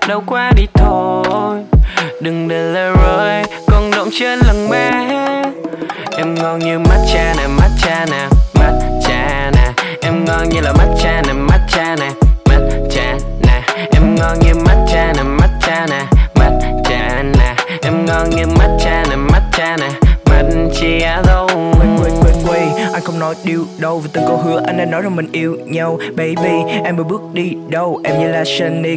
đâu qua đi thôi. Đừng để lời rơi còn động trên lặng mê. Em ngon như matcha nè, matcha nè, matcha nè. Em ngon như là matcha nè, matcha nè, matcha nè. Em ngon như matcha nè, matcha nè, matcha nè. Em ngon như matcha nè, matcha nè, matcha đâu. Quay, anh không nói điều đâu. Vì từng câu hứa anh đã nói rằng mình yêu nhau. Baby, em vừa bước đi đâu. Em như là Shani